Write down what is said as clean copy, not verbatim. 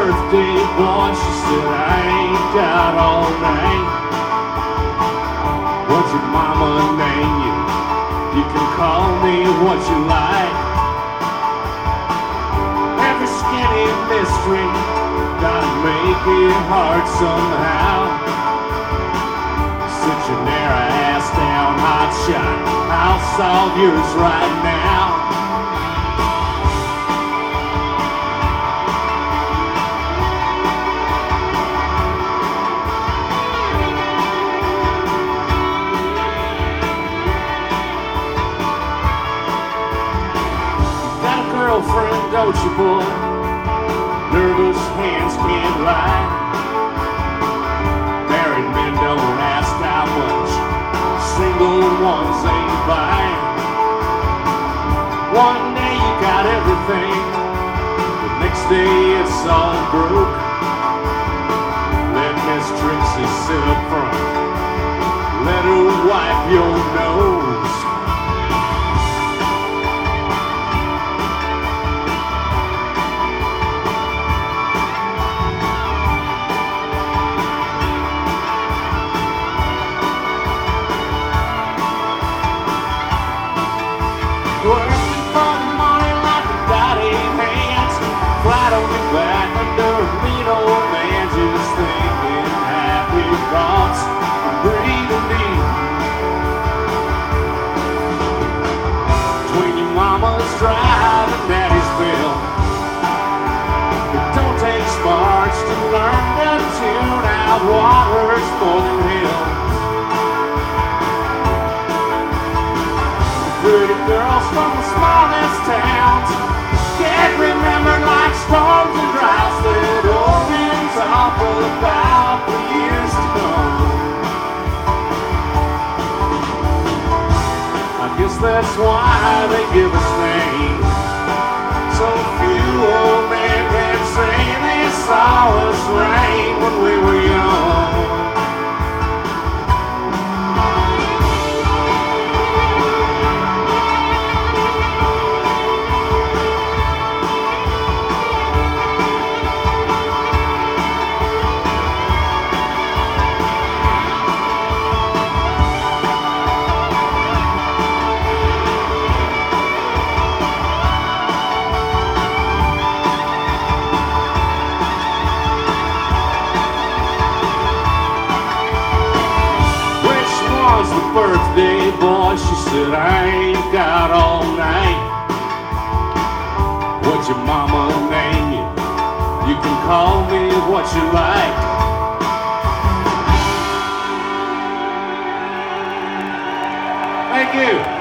birthday, boy, she said, I ain't got all night. What's your mama name you? You can call me what you like. Every skinny mystery gotta make it hard somehow. Sit your narrow ass down, hot shot, I'll solve yours right now. Girlfriend, don't you, boy? Nervous hands can't lie. Married men don't ask how much, single ones ain't buying. One day you got everything, the next day it's all broke. Let Miss Trixie sit up front, let her wipe your nose. Working for the money like a daddy hands, flat on your back under a mean old man, just thinking happy thoughts and breathing deep. Between your mama's drive and daddy's bill, it don't take sparks to learn to tune out water's more than hill. Pretty girls from the smallest towns get remembered like storms and droughts that old men talk about for years to come. I guess that's why they give us names. So few old men can say they saw us rain when we were young. Birthday, boy, she said, I ain't got all night. What's your mama name you? You can call me what you like. Thank you.